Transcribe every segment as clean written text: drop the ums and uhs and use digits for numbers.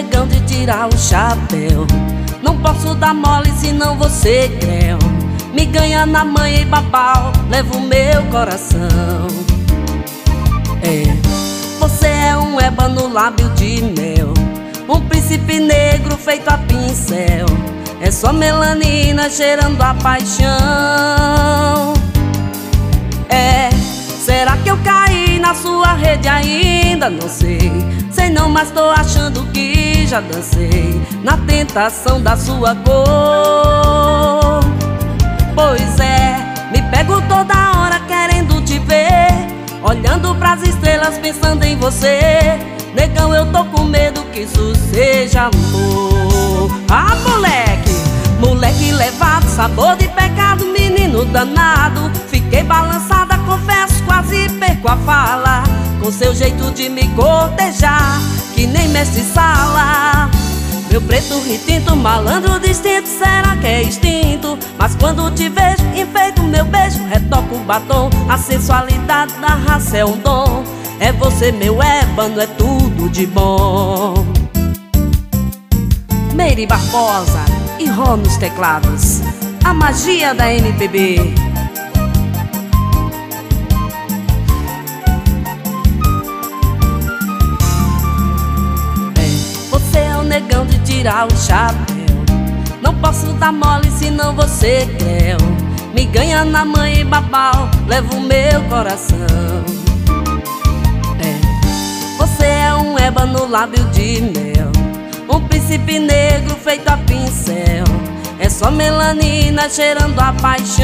negão de tirar o chapéu. Não posso dar mole senão você creu. Me ganha na manha e babau, leva o meu coração. Você é um ébano no lábio de mel, um príncipe negro feito a pincel. É só melanina cheirando a paixão. Será que eu caí na sua rede ainda? Não sei, sei não, mas tô achando que já dancei na tentação da sua cor. Pois me pego toda hora querendo te ver, olhando pras estrelas pensando em você. Negão, eu tô com medo que isso seja amor. Ah, moleque levado, sabor de pecado, menino danado. Fiquei balançada, confesso, quase perco a fala, com seu jeito de me cortejar, que nem mestre sala. Meu preto retinto, malandro distinto, será que é instinto? Mas quando te vejo, enfeito meu beijo, retoco o batom. A sensualidade da raça é um dom. É você, meu ébano, é tudo de bom. Meire Barbosa e Rô nos teclados, a magia da MPB. Você é o negão de tirar o chapéu. Não posso dar mole senão você creu. Me ganha na manha e babau, leva o meu coração. Você é um ébano no lábio de mel, um príncipe negro feito a pincel. É só melanina cheirando a paixão.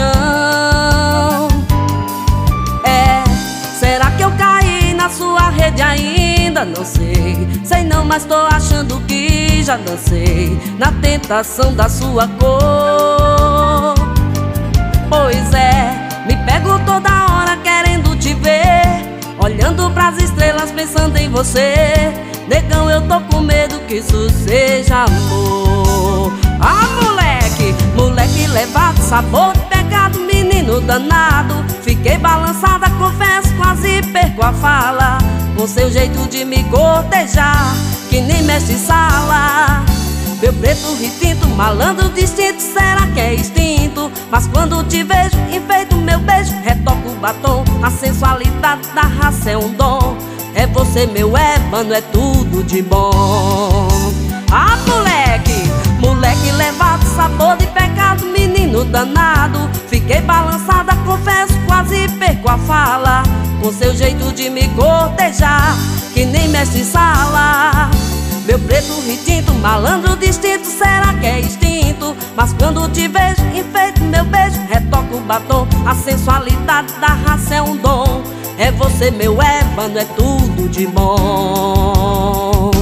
Será que eu caí na sua rede ainda? Não sei, sei não, mas tô achando que já dancei na tentação da sua cor. Pois me pego toda hora querendo te ver, olhando pras estrelas pensando em você. Negão, eu tô com medo que isso seja amor. Ah, moleque levado, sabor de pecado, menino danado. Fiquei balançada, confesso, quase perco a fala, com seu jeito de me cortejar, que nem mestre sala. Meu preto retinto, malandro distinto, será que é instinto? Mas quando te vejo, enfeito meu beijo, retoco o batom. A sensualidade da raça é um dom. É você, meu ébano, é tudo de bom. Ah, moleque levado, sabor de pecado, menino danado. Fiquei balançada, confesso, quase perco a fala, com seu jeito de me cortejar, que nem mestre sala. Meu preto retinto, malandro distinto, será que é instinto? Mas quando te vejo, enfeito meu beijo, retoco o batom. A sensualidade da raça é um dom. É você, meu ébano, é tudo de bom.